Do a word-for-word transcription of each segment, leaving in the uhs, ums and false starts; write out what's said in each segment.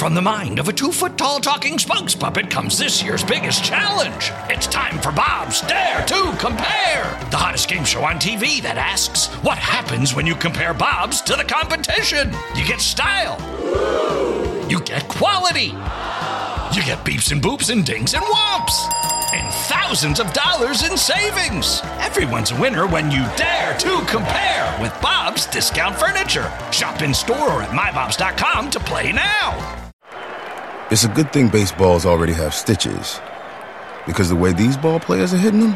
From the mind of a two-foot-tall talking spokes puppet comes this year's biggest challenge. It's time for Bob's Dare to Compare, the hottest game show on T V that asks, what happens when you compare Bob's to the competition? You get style. You get quality. You get beeps and boops and dings and whomps. And thousands of dollars in savings. Everyone's a winner when you dare to compare with Bob's Discount Furniture. Shop in store or at my bobs dot com to play now. It's a good thing baseballs already have stitches, because the way these ball players are hitting them,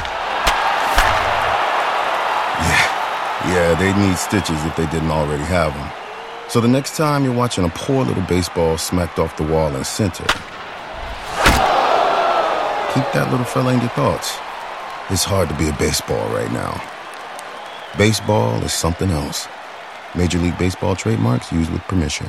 yeah, yeah, they need stitches if they didn't already have them. So the next time you're watching a poor little baseball smacked off the wall in center, keep that little fella in your thoughts. It's hard to be a baseball right now. Baseball is something else. Major League Baseball trademarks used with permission.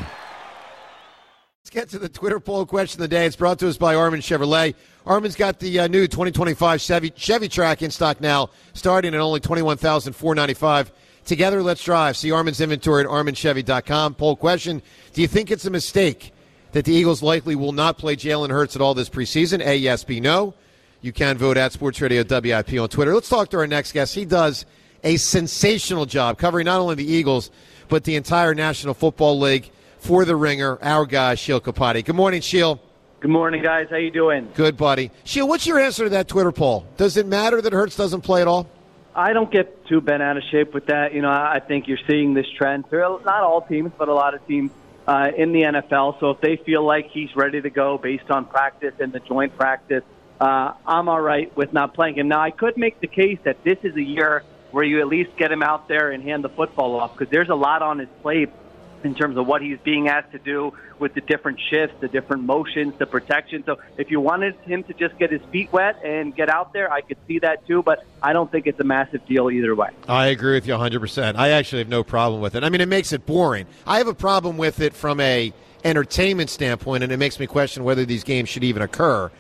Let's get to the Twitter poll question of the day. It's brought to us by Armin Chevrolet. Armin's got the uh, new twenty twenty-five Chevy, Chevy Track in stock now, starting at only twenty-one thousand four hundred ninety-five dollars. Together, let's drive. See Armin's inventory at armin chevy dot com. Poll question, do you think it's a mistake that the Eagles likely will not play Jalen Hurts at all this preseason? A, yes, B, no. You can vote at Sports Radio W I P on Twitter. Let's talk to our next guest. He does a sensational job covering not only the Eagles, but the entire National Football League for The Ringer, our guy, Sheil Kappadi. Good morning, Sheil. Good morning, guys. How you doing? Good, buddy. Sheil, what's your answer to that Twitter poll? Does it matter that Hurts doesn't play at all? I don't get too bent out of shape with that. You know, I think you're seeing this trend. Not all teams, but a lot of teams uh, in the N F L. So if they feel like he's ready to go based on practice and the joint practice, uh, I'm all right with not playing him. Now, I could make the case that this is a year where you at least get him out there and hand the football off, because there's a lot on his plate in terms of what he's being asked to do with the different shifts, the different motions, the protection. So if you wanted him to just get his feet wet and get out there, I could see that too, but I don't think it's a massive deal either way. I agree with you one hundred percent. I actually have no problem with it. I mean, it makes it boring. I have a problem with it from a entertainment standpoint, and it makes me question whether these games should even occur.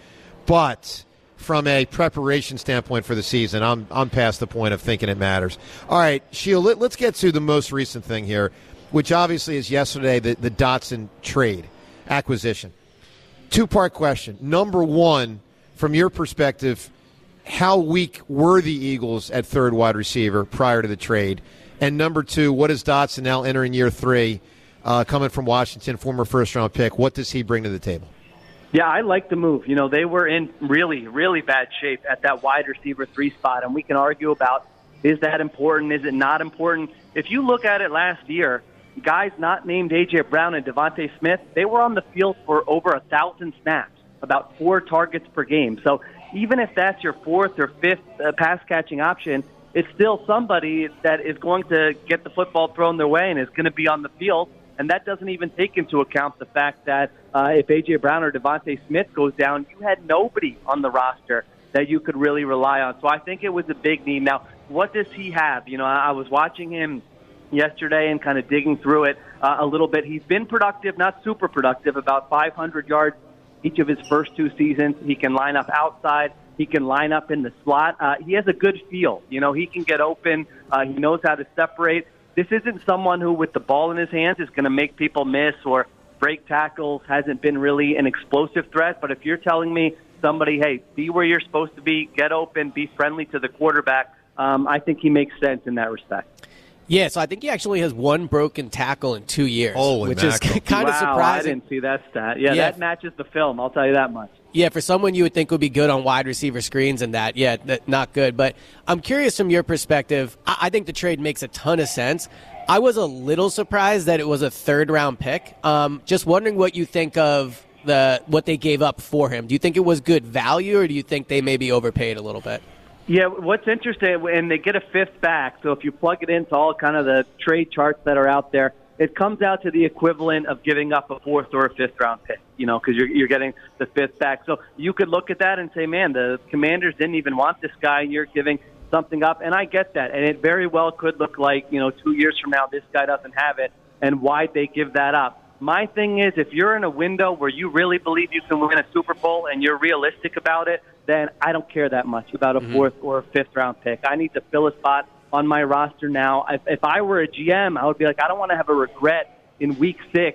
But from a preparation standpoint for the season, I'm I'm past the point of thinking it matters. All right, Sheil, let, let's get to the most recent thing here, which obviously is yesterday, the, the Dotson trade, acquisition. Two-part question. Number one, from your perspective, how weak were the Eagles at third wide receiver prior to the trade? And number two, what is Dotson now entering year three, uh, coming from Washington, former first-round pick? What does he bring to the table? Yeah, I like the move. You know, they were in really, really bad shape at that wide receiver three spot, and we can argue about, is that important, is it not important? If you look at it last year, guys not named A J. Brown and Devontae Smith, they were on the field for over a thousand snaps, about four targets per game. So even if that's your fourth or fifth uh, pass-catching option, it's still somebody that is going to get the football thrown their way and is going to be on the field. And that doesn't even take into account the fact that uh, if A J. Brown or Devontae Smith goes down, you had nobody on the roster that you could really rely on. So I think it was a big need. Now, what does he have? You know, I was watching him yesterday and kind of digging through it uh, a little bit. He's been productive, not super productive, about five hundred yards each of his first two seasons. He can line up outside. He can line up in the slot. Uh, he has a good feel. You know, he can get open. Uh, he knows how to separate. This isn't someone who, with the ball in his hands, is going to make people miss or break tackles, hasn't been really an explosive threat. But if you're telling me somebody, hey, be where you're supposed to be, get open, be friendly to the quarterback, um, I think he makes sense in that respect. Yeah, so I think he actually has one broken tackle in two years, Holy which mackerel. is kind wow, of surprising. I didn't see that stat. Yeah, Yeah. that matches the film, I'll tell you that much. Yeah, for someone you would think would be good on wide receiver screens and that, yeah, that, not good. But I'm curious from your perspective, I, I think the trade makes a ton of sense. I was a little surprised that it was a third-round pick. Um, just wondering what you think of the what they gave up for him. Do you think it was good value, or do you think they maybe overpaid a little bit? Yeah, what's interesting, and they get a fifth back, so if you plug it into all kind of the trade charts that are out there, it comes out to the equivalent of giving up a fourth or a fifth-round pick, you know, because you're, you're getting the fifth back. So you could look at that and say, man, the Commanders didn't even want this guy, and you're giving something up, and I get that. And it very well could look like, you know, two years from now this guy doesn't have it, and why'd they give that up? My thing is, if you're in a window where you really believe you can win a Super Bowl and you're realistic about it, then I don't care that much about a fourth mm-hmm. or a fifth-round pick. I need to fill a spot on my roster now. If, if I were a G M, I would be like, I don't want to have a regret in week six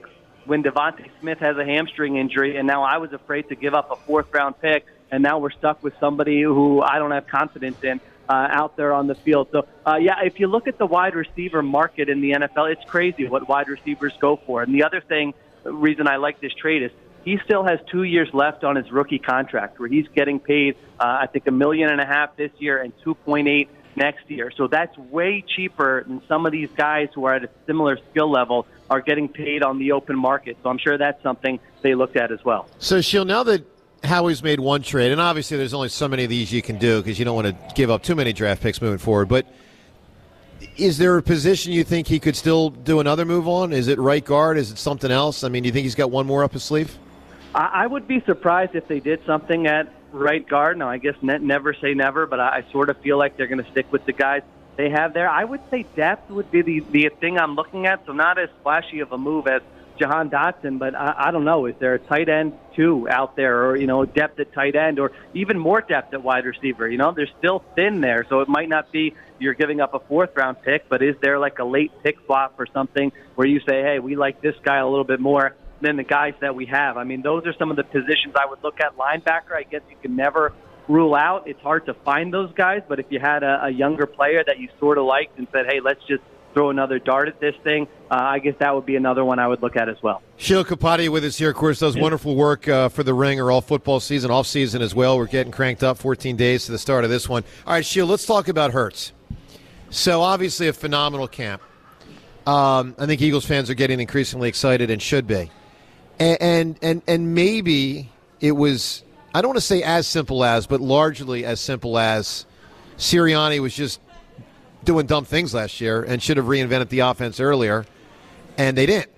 when Devontae Smith has a hamstring injury, and now I was afraid to give up a fourth-round pick, and now we're stuck with somebody who I don't have confidence in uh, out there on the field. So, uh, yeah, if you look at the wide receiver market in the N F L, it's crazy what wide receivers go for. And the other thing, the reason I like this trade is he still has two years left on his rookie contract where he's getting paid, uh, I think, a million and a half this year and two point eight next year. So that's way cheaper than some of these guys who are at a similar skill level are getting paid on the open market. So I'm sure that's something they looked at as well. So, Sheil, now that Howie's made one trade, and obviously there's only so many of these you can do because you don't want to give up too many draft picks moving forward, but is there a position you think he could still do another move on? Is it right guard? Is it something else? I mean, do you think he's got one more up his sleeve? I would be surprised if they did something at right guard. Now, I guess ne- never say never, but I, I sort of feel like they're going to stick with the guys they have there. I would say depth would be the, the thing I'm looking at, so not as flashy of a move as Jahan Dotson, but I, I don't know. Is there a tight end, too, out there, or, you know, depth at tight end, or even more depth at wide receiver? You know, they're still thin there, so it might not be you're giving up a fourth-round pick, but is there like a late pick swap or something where you say, hey, we like this guy a little bit more than the guys that we have? I mean, those are some of the positions I would look at. Linebacker, I guess you can never rule out. It's hard to find those guys, but if you had a, a younger player that you sort of liked and said, hey, let's just throw another dart at this thing, uh, I guess that would be another one I would look at as well. Sheil Kapadia with us here, of course, does wonderful work uh, for The Ringer all football season, off season as well. We're getting cranked up fourteen days to the start of this one. All right, Sheil, let's talk about Hurts. So obviously a phenomenal camp. Um, I think Eagles fans are getting increasingly excited and should be. And, and, and, and maybe it was, I don't want to say as simple as, but largely as simple as Sirianni was just doing dumb things last year and should have reinvented the offense earlier, and they didn't.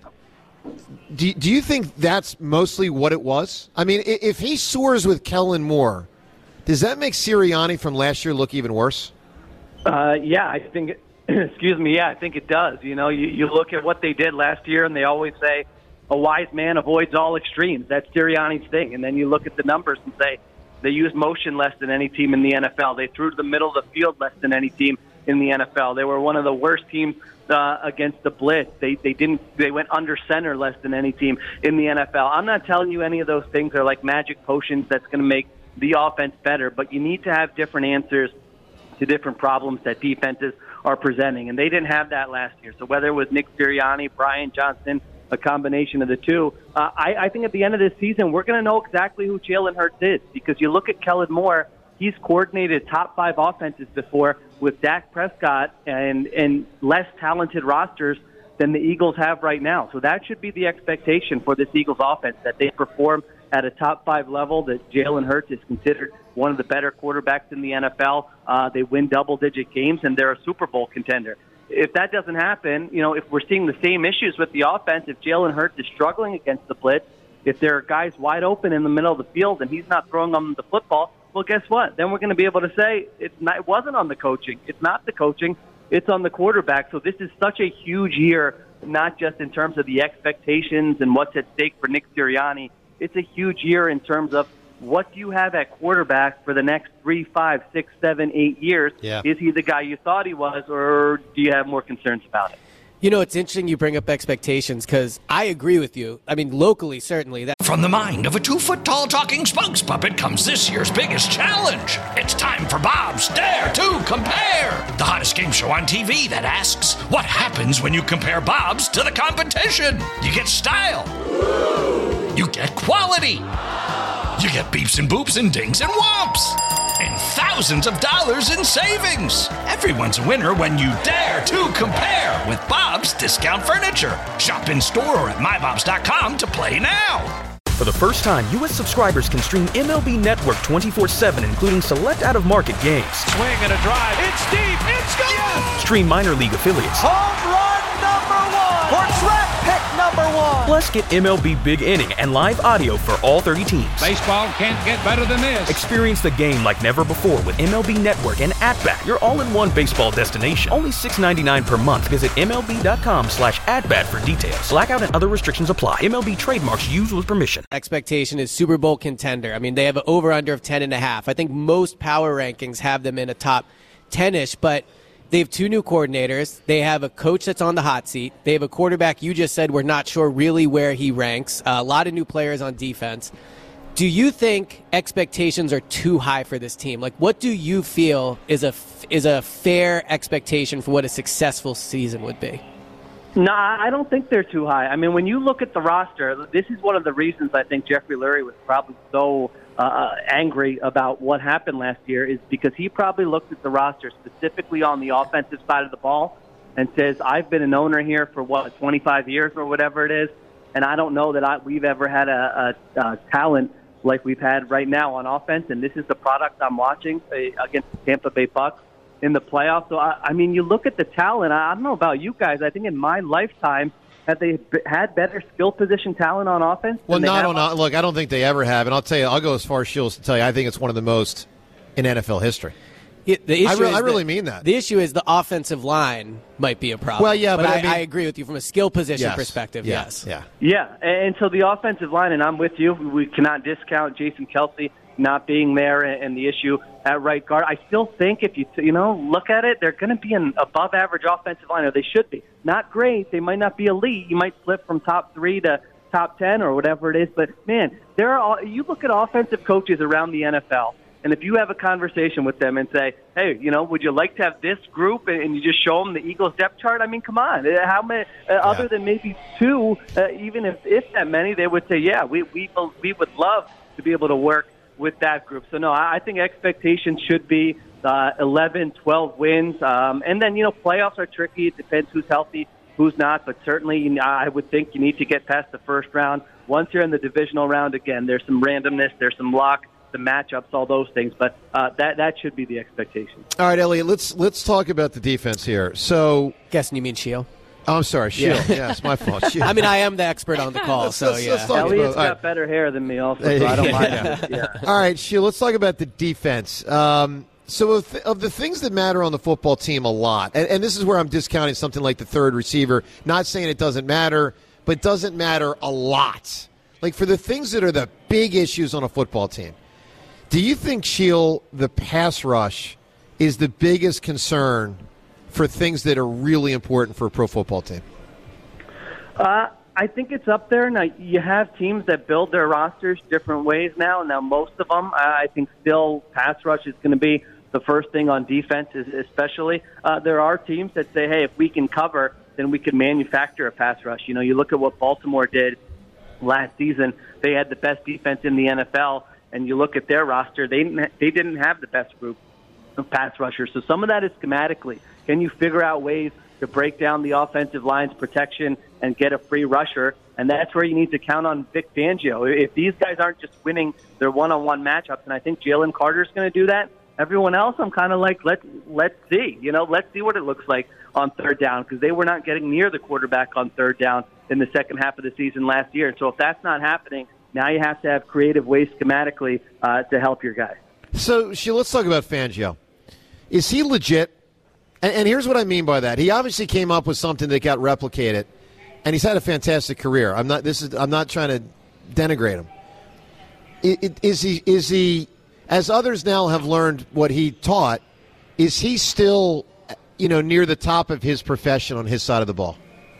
Do, do you think that's mostly what it was? I mean, if he soars with Kellen Moore, does that make Sirianni from last year look even worse? Uh, yeah, I think, excuse me, yeah, I think it does. You know, you, you look at what they did last year, and they always say a wise man avoids all extremes. That's Sirianni's thing. And then you look at the numbers and say they used motion less than any team in the N F L. They threw to the middle of the field less than any team in the N F L. They were one of the worst teams uh, against the blitz. They they didn't they went under center less than any team in the N F L. I'm not telling you any of those things are like magic potions that's going to make the offense better, but you need to have different answers to different problems that defenses are presenting, and they didn't have that last year. So whether it was Nick Sirianni, Brian Johnson, a combination of the two, uh, I, I think at the end of this season we're going to know exactly who Jalen Hurts is, because you look at Kellen Moore, he's coordinated top five offenses before with Dak Prescott and, and less talented rosters than the Eagles have right now. So that should be the expectation for this Eagles offense, that they perform at a top five level, that Jalen Hurts is considered one of the better quarterbacks in the N F L. Uh, they win double-digit games, and they're a Super Bowl contender. If that doesn't happen, you know, if we're seeing the same issues with the offense, if Jalen Hurts is struggling against the blitz, if there are guys wide open in the middle of the field and he's not throwing them the football, well, guess what? Then we're going to be able to say it's not, it wasn't on the coaching. It's not the coaching. It's on the quarterback. So this is such a huge year, not just in terms of the expectations and what's at stake for Nick Sirianni. It's a huge year in terms of what do you have at quarterback for the next three, five, six, seven, eight years? Yeah. Is he the guy you thought he was, or do you have more concerns about it? You know, it's interesting you bring up expectations, because I agree with you. I mean, locally, certainly. That- From the mind of a two-foot-tall talking spokes puppet comes this year's biggest challenge. It's time for Bob's Dare to Compare, the hottest game show on T V that asks, what happens when you compare Bob's to the competition? You get style. You get quality. You get beeps and boops and dings and whomps. And thousands of dollars in savings. Everyone's a winner when you dare to compare with Bob's Discount Furniture. Shop in store or at my bobs dot com to play now. For the first time, U S subscribers can stream M L B Network twenty-four seven, including select out-of-market games. Swing and a drive. It's deep. It's gone. Yes! Stream minor league affiliates. Home run number one. Or draft pick number one. Plus, get M L B Big Inning and live audio for all thirty teams. Baseball can't get better than this. Experience the game like never before with M L B Network and At-Bat, your all-in-one baseball destination. Only six dollars and ninety-nine cents per month. Visit M L B dot com slash at-bat for details. Blackout and other restrictions apply. M L B trademarks used with permission. Expectation is Super Bowl contender. I mean, they have an over-under of ten and a half. I think most power rankings have them in a top ten-ish, but They have two new coordinators. They have a coach that's on the hot seat. They have a quarterback you just said we're not sure really where he ranks. Uh, a lot of new players on defense. Do you think expectations are too high for this team? Like, what do you feel is a, is a fair expectation for what a successful season would be? No, I don't think they're too high. I mean, when you look at the roster, this is one of the reasons I think Jeffrey Lurie was probably so uh, angry about what happened last year is because he probably looked at the roster specifically on the offensive side of the ball and says, I've been an owner here for, what, twenty-five years or whatever it is, and I don't know that I, we've ever had a, a, a talent like we've had right now on offense, and this is the product I'm watching uh, against the Tampa Bay Bucs in the playoffs. So, I, I mean, you look at the talent. I, I don't know about you guys. I think in my lifetime, have they b- had better skill position talent on offense? Well, not on, on. Look, I don't think they ever have. And I'll tell you, I'll go as far as Shields to tell you, I think it's one of the most in N F L history. It, the issue I, re- is I really that, mean that. The issue is the offensive line might be a problem. Well, yeah, but, but I, I, mean, I agree with you from a skill position yes, perspective, yeah, yes. Yeah. Yeah, and so the offensive line, and I'm with you, we cannot discount Jason Kelsey not being there and the issue at right guard. I still think if you you know look at it, they're going to be an above-average offensive line, or they should be. Not great. They might not be elite. You might slip from top three to top ten or whatever it is. But, man, there are all, you look at offensive coaches around the N F L, and if you have a conversation with them and say, hey, you know, would you like to have this group, and you just show them the Eagles depth chart? I mean, come on. How many, uh, yeah. other than maybe two, uh, even if, if that many, they would say, yeah, we, we, we would love to be able to work with that group. So, no, I think expectations should be uh, eleven, twelve wins. Um, and then, you know, playoffs are tricky. It depends who's healthy, who's not. But certainly, you know, I would think you need to get past the first round. Once you're in the divisional round, again, there's some randomness, there's some luck, the matchups, all those things. But uh, that that should be the expectation. All right, Elliot, let's let's talk about the defense here. So, guessing you mean Sheil. Oh, I'm sorry, Sheil. Yeah, yeah it's my fault. Sheil. I mean, I am the expert on the call, let's, so let's, yeah. Let's Elliot's about, got right. better hair than me also, so I don't mind it. Yeah. All right, Sheil, let's talk about the defense. Um, so of, th- of the things that matter on the football team a lot, and, and this is where I'm discounting something like the third receiver, not saying it doesn't matter, but doesn't matter a lot. Like for the things that are the big issues on a football team, do you think, Sheil, the pass rush is the biggest concern for things that are really important for a pro football team? Uh, I think it's up there. Now, you have teams that build their rosters different ways now. Now, most of them, I think still pass rush is going to be the first thing on defense, especially. Uh, there are teams that say, hey, if we can cover, then we can manufacture a pass rush. You know, you look at what Baltimore did last season. They had the best defense in the N F L, and you look at their roster, they didn't, they didn't have the best group of pass rushers. So some of that is schematically. Can you figure out ways to break down the offensive line's protection and get a free rusher? And that's where you need to count on Vic Fangio. If these guys aren't just winning their one-on-one matchups, and I think Jalen Carter's going to do that, everyone else, I'm kind of like, let's let's see. You know, let's see what it looks like on third down, because they were not getting near the quarterback on third down in the second half of the season last year. And so if that's not happening, now you have to have creative ways schematically uh, to help your guys. So, Sheil, let's talk about Fangio. Is he legit? And, and here's what I mean by that. He obviously came up with something that got replicated, and he's had a fantastic career. I'm not. This is. I'm not trying to denigrate him. It, it, is he? Is he? As others now have learned what he taught, is he still, you know, near the top of his profession on his side of the ball?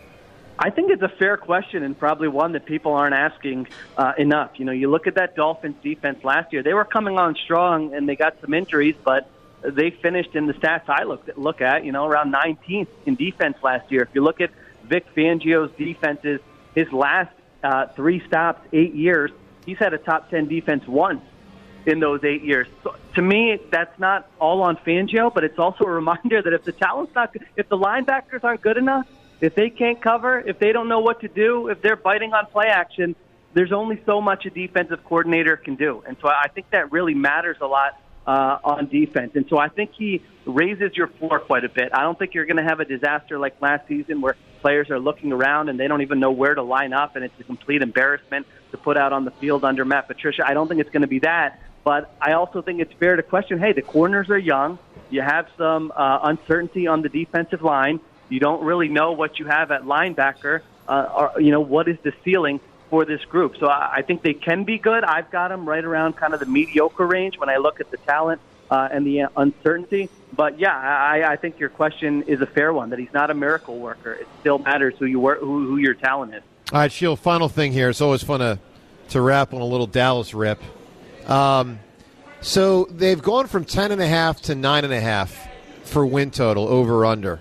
I think it's a fair question, and probably one that people aren't asking uh, enough. You know, you look at that Dolphins defense last year; they were coming on strong, and they got some injuries, but they finished in the stats I look look at, you know, around nineteenth in defense last year. If you look at Vic Fangio's defenses, his last uh, three stops, eight years, he's had a top ten defense once in those eight years. So to me, that's not all on Fangio, but it's also a reminder that if the talent's not good, if the linebackers aren't good enough, if they can't cover, if they don't know what to do, if they're biting on play action, there's only so much a defensive coordinator can do. And so I think that really matters a lot Uh, on defense. And so I think he raises your floor quite a bit. I don't think you're going to have a disaster like last season where players are looking around and they don't even know where to line up, and it's a complete embarrassment to put out on the field under Matt Patricia. I don't think it's going to be that, but I also think it's fair to question, hey, the corners are young. You have some uh, uncertainty on the defensive line. You don't really know what you have at linebacker. Uh, or, you know, what is the ceiling for this group? So I think they can be good. I've got them right around kind of the mediocre range when I look at the talent uh, and the uncertainty. But, yeah, I, I think your question is a fair one, that he's not a miracle worker. It still matters who you work, who, who your talent is. All right, Shield, final thing here. It's always fun to, to wrap on a little Dallas rip. Um, so they've gone from ten and a half to nine and a half for win total, over under.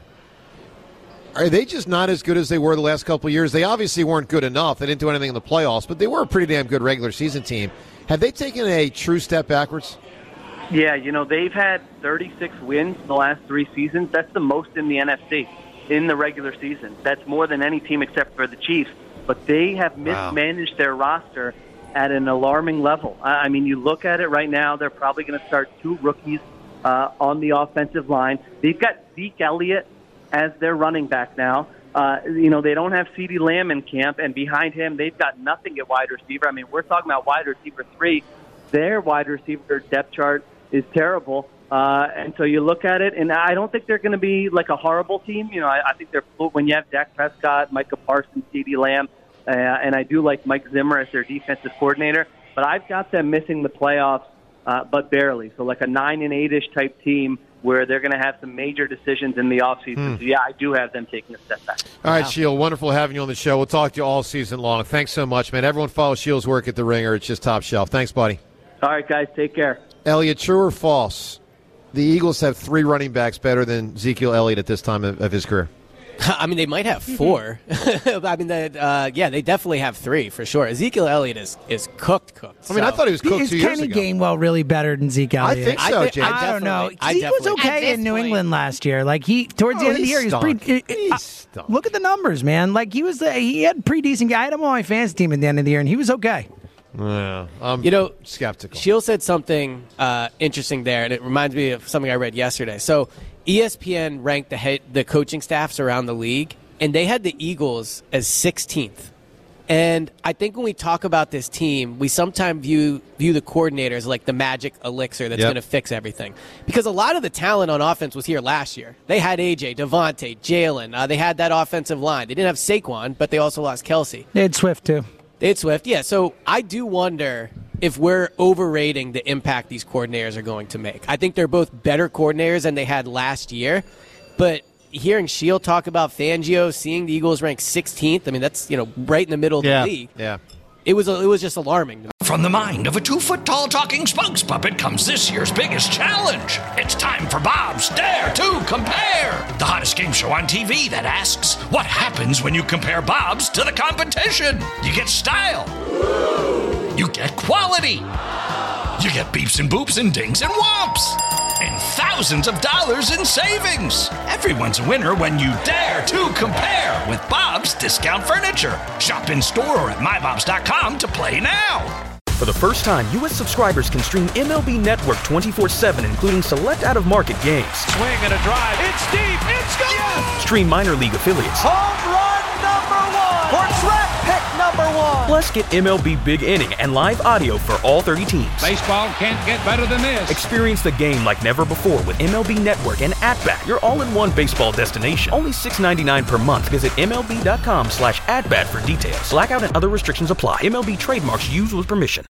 Are they just not as good as they were the last couple of years? They obviously weren't good enough. They didn't do anything in the playoffs, but they were a pretty damn good regular season team. Have they taken a true step backwards? Yeah, you know, they've had thirty-six wins in the last three seasons. That's the most in the N F C in the regular season. That's more than any team except for the Chiefs. But they have mismanaged wow. their roster at an alarming level. I mean, you look at it right now, they're probably going to start two rookies uh, on the offensive line. They've got Zeke Elliott as their running back now. Uh, you know, they don't have CeeDee Lamb in camp, and behind him, they've got nothing at wide receiver. I mean, we're talking about wide receiver three. Their wide receiver depth chart is terrible. Uh, and so you look at it, and I don't think they're going to be like a horrible team. You know, I, I think they're when you have Dak Prescott, Micah Parsons, CeeDee Lamb, uh, and I do like Mike Zimmer as their defensive coordinator. But I've got them missing the playoffs, uh, but barely. So like a nine and eight-ish type team where they're going to have some major decisions in the offseason. Hmm. So, yeah, I do have them taking a step back. All right, wow. Shield, wonderful having you on the show. We'll talk to you all season long. Thanks so much, man. Everyone follows Shield's work at The Ringer. It's just top shelf. Thanks, buddy. All right, guys, take care. Elliot, true or false? The Eagles have three running backs better than Ezekiel Elliott at this time of, of his career. I mean, they might have four. I mean, they, uh, yeah, they definitely have three for sure. Ezekiel Elliott is, is cooked, cooked. I mean, so. I thought he was cooked is two years Kenny ago. Gainwell really better than Zeke Elliott? I think so, I, James. I, I don't know. I Zeke was okay in New point. England last year. Like he towards oh, the end of the year, he was stunk. pretty. He uh, stunk. Look at the numbers, man. Like he was, the, he had pretty decent. I had him on my fantasy team at the end of the year, and he was okay. Yeah, I'm you know, skeptical. Shield said something uh, interesting there, and it reminds me of something I read yesterday. So E S P N ranked the head, the coaching staffs around the league, and they had the Eagles as sixteenth. And I think when we talk about this team, we sometimes view view the coordinators like the magic elixir that's yep. going to fix everything. Because a lot of the talent on offense was here last year. They had A J, Devontae, Jalen. Uh, they had that offensive line. They didn't have Saquon, but they also lost Kelsey. They had Swift, too. They had Swift, yeah. So I do wonder if we're overrating the impact these coordinators are going to make. I think they're both better coordinators than they had last year, but hearing Shield talk about Fangio, seeing the Eagles ranked sixteenth, I mean, that's, you know, right in the middle of yeah, the league. Yeah. It was, it was just alarming to me. From the mind of a two-foot-tall talking spokes puppet comes this year's biggest challenge. It's time for Bob's Dare to Compare, the hottest game show on T V that asks, what happens when you compare Bob's to the competition? You get style. You get quality. You get beeps and boops and dings and whomps. And thousands of dollars in savings. Everyone's a winner when you dare to compare with Bob's Discount Furniture. Shop in store or at my bobs dot com to play now. For the first time, U S subscribers can stream M L B Network twenty-four seven, including select out-of-market games. Swing and a drive. It's deep. It's gone. Yes. Stream minor league affiliates. Home run number one. Or draft pick number one. Plus, get M L B Big Inning and live audio for all thirty teams. Baseball can't get better than this. Experience the game like never before with M L B Network and At-Bat, your all-in-one baseball destination. Only six ninety-nine per month. Visit M L B dot com slash at bat for details. Blackout and other restrictions apply. M L B trademarks used with permission.